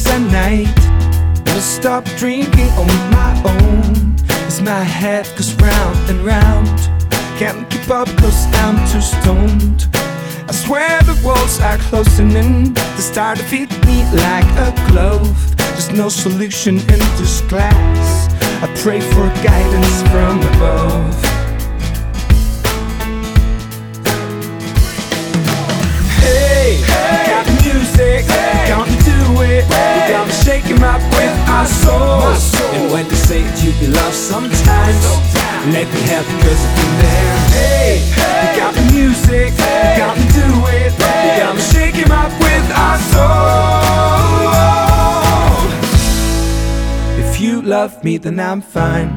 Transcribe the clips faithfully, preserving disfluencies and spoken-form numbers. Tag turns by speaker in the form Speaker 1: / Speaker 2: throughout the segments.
Speaker 1: at night. Never stop drinking on my own as my head goes round and round. Can't keep up cause I'm too stoned. I swear the walls are closing in. They start to fit me like a glove. There's no solution in this glass. I pray for guidance from above. Hey, hey, we got music, hey, we got to do it, hey, we got to shake 'em up with our souls. Soul. And when they say you be lost sometimes, sometimes, let me help cause I've been there. Hey, hey, we got the music, hey, we got to do it, hey, we got to shake 'em up with our soul. If you love me then I'm fine.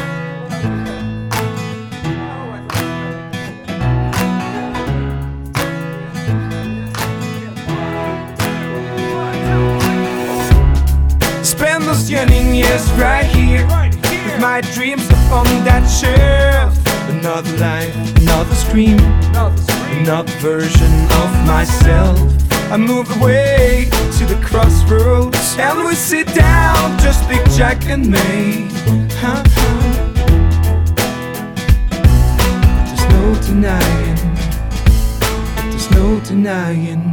Speaker 1: Spend those yearning years right here, with my dreams upon that shelf. Another life, another scream, another version of myself. I move away to the crossroads and we sit down, just Big Jack and me. Huh? There's no denying, there's no denying.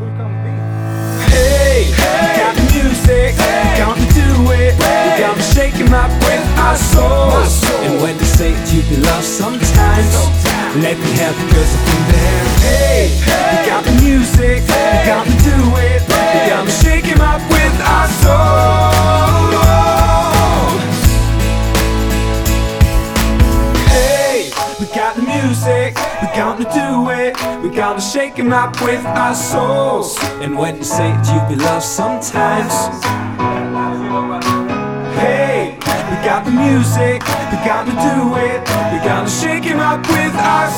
Speaker 1: Hey, hey, we got music, hey, we got to do it, hey, we got to shake 'em up with our souls. Soul. And when they say you be lost sometimes, sometimes, let me help cause I've been there. Hey, hey, we got the music, hey, we got to do it, hey, we got to shake 'em up with our souls. Hey, we got the music, we got to do it, we got to shake 'em up with our souls. And when you say you be lost sometimes, hey, we got the music, we got to do it, we got to shake 'em up with our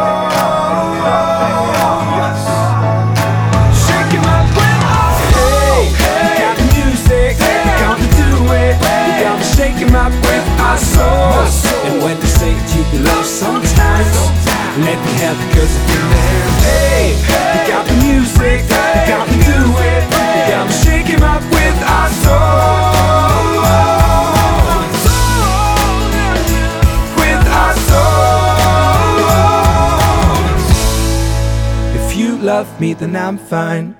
Speaker 1: souls. Shake 'em up with our souls. Hey, we got the music, we got to do it, we got to shake 'em up with our souls. And when they say you be lost sometimes, let me help cause I've been there. Hey, we got the music, we got to do it, we got to shake 'em up with our souls. With our souls. If you love me then I'm fine.